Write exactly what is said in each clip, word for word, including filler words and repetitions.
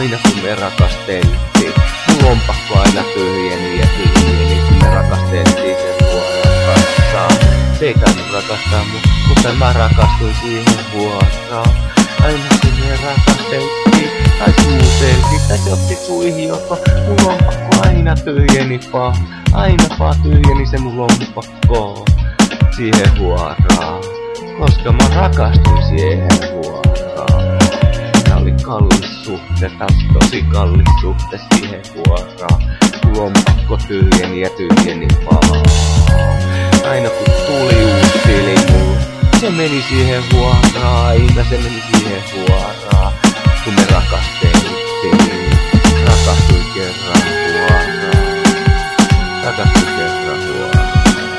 aina kun me rakasteltiin. Mun lompakko aina tyhjeni ja tyhjeni, kun me rakasteltiin sen vuoron kanssa. Se ei tainnut rakastaa mut, mutta mä rakastuin siihen vuoraan. Aina kun me rakasteltiin, tai suuteltiin, tai se otti suihin jopa. Mun lompakko aina tyhjeni vaan, aina vaan tyhjeni se mun lompakko siihen vuoraan. Koska mä rakastuin siihen vuoraan. Tää oli kallis suhte, tää oli tosi kallis suhte siihen vuoraan. Mun lompakko tyhjeni ja tyhjeni vaan. Aina kun tuli uusi limu, se meni siihen vuoraan, aina se meni siihen vuoraan. Kun me rakasteltiin, rakastuin kerran vuoraan. Rakastuin kerran vuoraan.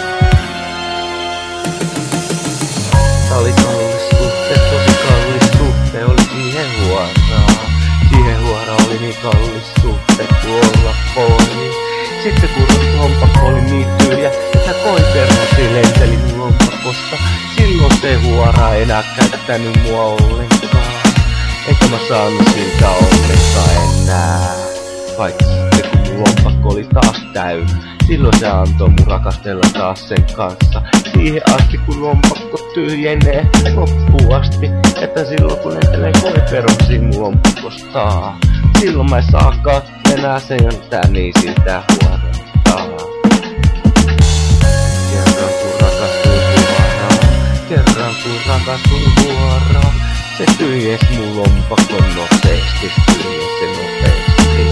Tää oli kallis suhte, tosi kallis suhte oli siihen vuoraan. Siihen vuoraan oli niin kallis suhte tuolla voi. Sitten kun lompakko oli niin tyhjä, että koiperhosi lenteli mun lompakosta. Silloin se huora enää käyttänyt mua ollenkaan. Enkä mä saanut siltä onnesta enää. Paitsi sitten kun mun lompakko oli taas täynnä. Silloin se antoi mun rakastella taas sen kanssa. Siihen asti kun lompakko tyhjenee loppuun asti. Että silloin kun lentelee koiperhosi mun lompakosta. Silloin mä en saakaan enää sentää niin siltä huorastaa. Kerran kun rakastuin vuoraan, kerran kun rakastuin vuoraan, se tyhjes mun lompakon nopeesti, tyhjes se nopeesti.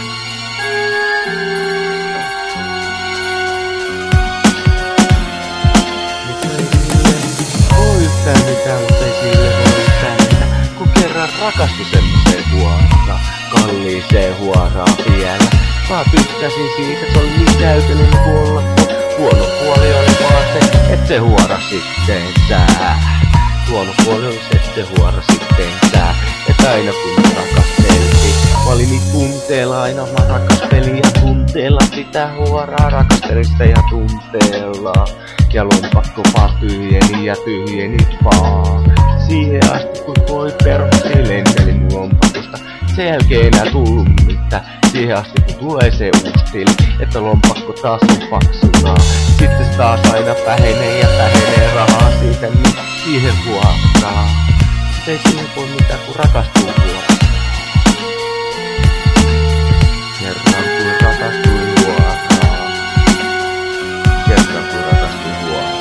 Mutta ei sille voi yhtään mitään, mutta ei sille voi yhtään mitään, kun kerran rakastui semmoseen vuoraan, kalliiseen huoraan vielä. Mä tykkäsin siitä, se oli niin täydellinen puolella. Huono puoli oli vaan se, et se huora sitten sää. Huono puoli oli se, et se huora sitten sää. Et aina kun me rakasteltiin, mä olin niin tunteella, aina mä rakastelin ja tunteella sitä huoraa. Rakastelin sitä ja tunteella. Ja lompakko vaan tyhjeni ja tyhjeni vaan. Siihen asti kun koiperhosi lenteli mun lompakosta. Sen jälkeen ei enää tullut mitään. Siihen asti kun tulee se uusi tili, että lompakko taas on paksuna. Sitten se taas aina vähenee ja vähenee rahaa siitä, niin siihen vuoraan. Mutta ei siihen voi mitään kun rakastuu vuoraan. Kerran kun rakastuin vuoraan. Kerran kun rakastuin vuoraan.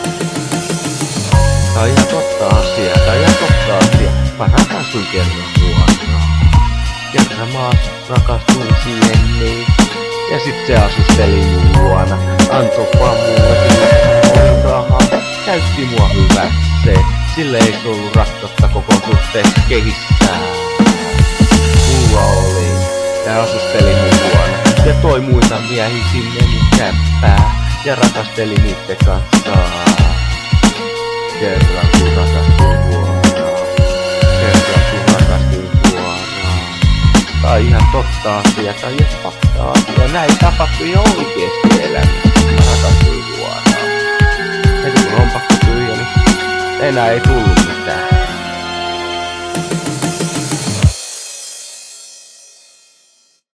Tää on ihan totta asia, tää on ihan totta asia. Mä rakastuin kerran vuoraan. Kerran mä rakastuin siihen niin. Ja sit se asusteli mun luona. Antoi vaan mulle sillä rahaa. Käytti mua hyväkseen. Sille ei ollut rakkautta koko suhteessa kehissään. Mulla oli. Tää asusteli mun luona. Ja toi muita miehiä sinne mun käppää. Ja rakasteli niitten kanssa. Kerran kun rakastuin vuoraan. Kerran kun rakastuin vuoraan. Tää on ihan totta asia, tää on ihan fakta asia. Näin tapahtui jo oikeesti elämässä, kun mä rakastuin vuoraan. Heti kun lompakko tyhjeni, enää ei tullut mitään.